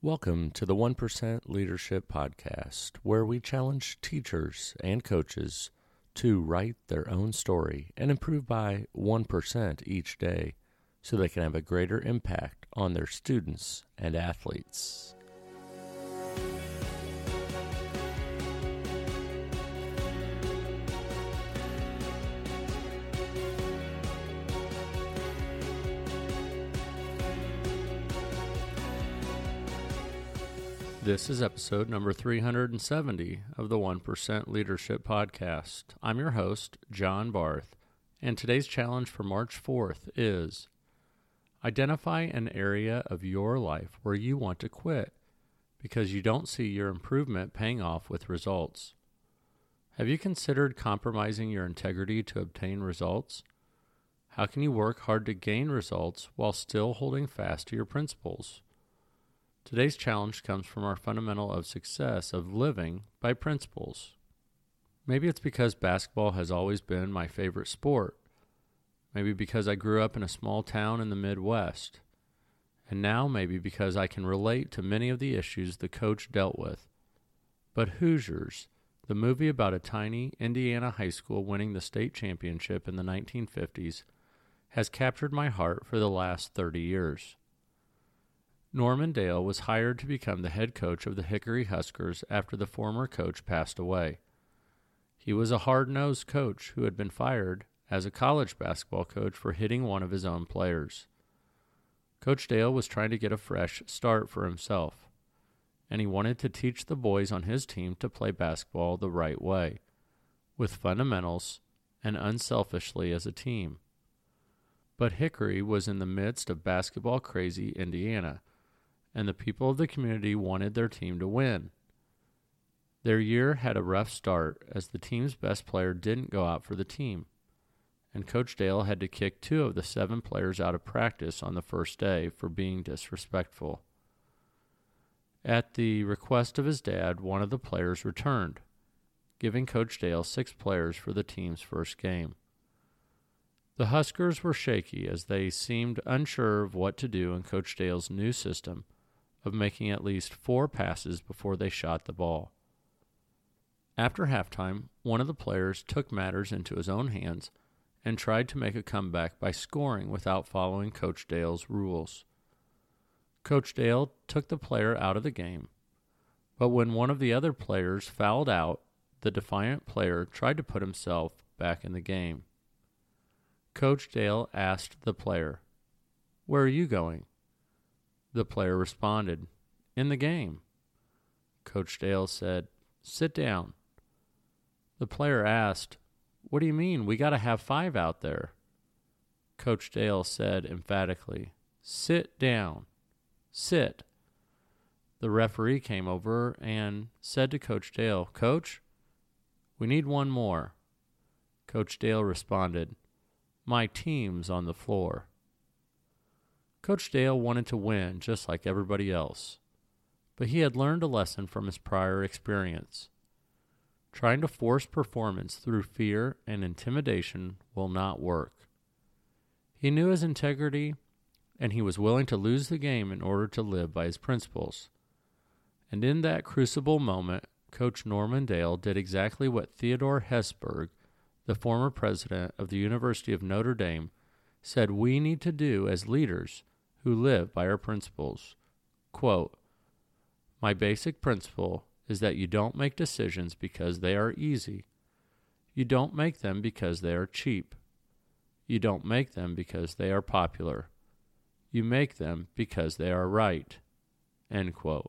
Welcome to the 1% Leadership Podcast, where we challenge teachers and coaches to write their own story and improve by 1% each day so they can have a greater impact on their students and athletes. This is episode number 370 of the 1% Leadership Podcast. I'm your host, John Barth, and today's challenge for March 4th is identify an area of your life where you want to quit because you don't see your improvement paying off with results. Have you considered compromising your integrity to obtain results? How can you work hard to gain results while still holding fast to your principles? Today's challenge comes from our fundamental of success of living by principles. Maybe it's because basketball has always been my favorite sport. Maybe because I grew up in a small town in the Midwest. And now maybe because I can relate to many of the issues the coach dealt with. But Hoosiers, the movie about a tiny Indiana high school winning the state championship in the 1950s, has captured my heart for the last 30 years. Norman Dale was hired to become the head coach of the Hickory Huskers after the former coach passed away. He was a hard-nosed coach who had been fired as a college basketball coach for hitting one of his own players. Coach Dale was trying to get a fresh start for himself, and he wanted to teach the boys on his team to play basketball the right way, with fundamentals and unselfishly as a team. But Hickory was in the midst of basketball-crazy Indiana, and the people of the community wanted their team to win. Their year had a rough start as the team's best player didn't go out for the team, and Coach Dale had to kick 2 of the 7 players out of practice on the first day for being disrespectful. At the request of his dad, one of the players returned, giving Coach Dale 6 players for the team's first game. The Huskers were shaky as they seemed unsure of what to do in Coach Dale's new system of making at least 4 passes before they shot the ball. After halftime, one of the players took matters into his own hands and tried to make a comeback by scoring without following Coach Dale's rules. Coach Dale took the player out of the game, but when one of the other players fouled out, the defiant player tried to put himself back in the game. Coach Dale asked the player, "Where are you going?" The player responded, "In the game." Coach Dale said, "Sit down." The player asked, "What do you mean? We got to have 5 out there." Coach Dale said emphatically, "Sit down. Sit." The referee came over and said to Coach Dale, "Coach, we need 1 more." Coach Dale responded, "My team's on the floor." Coach Dale wanted to win just like everybody else, but he had learned a lesson from his prior experience. Trying to force performance through fear and intimidation will not work. He knew his integrity, and he was willing to lose the game in order to live by his principles. And in that crucible moment, Coach Norman Dale did exactly what Theodore Hesburgh, the former president of the University of Notre Dame, said we need to do as leaders who live by our principles. Quote, "My basic principle is that you don't make decisions because they are easy. You don't make them because they are cheap. You don't make them because they are popular. You make them because they are right." End quote.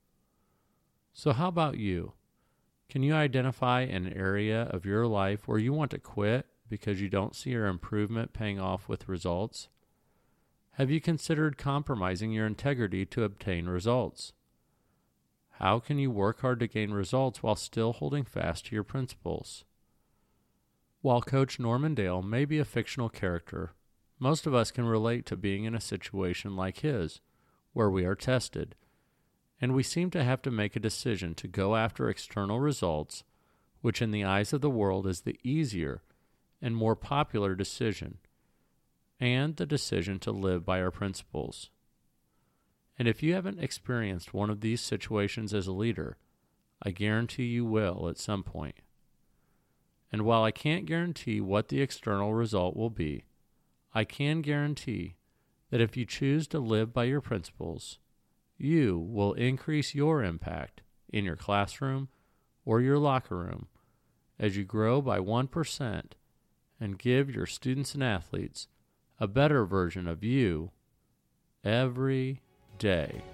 So how about you? Can you identify an area of your life where you want to quit because you don't see your improvement paying off with results? Have you considered compromising your integrity to obtain results? How can you work hard to gain results while still holding fast to your principles? While Coach Norman Dale may be a fictional character, most of us can relate to being in a situation like his, where we are tested, and we seem to have to make a decision to go after external results, which in the eyes of the world is the easier and more popular decision, and the decision to live by our principles. And if you haven't experienced one of these situations as a leader, I guarantee you will at some point. And while I can't guarantee what the external result will be, I can guarantee that if you choose to live by your principles, you will increase your impact in your classroom or your locker room as you grow by 1% and give your students and athletes a better version of you every day.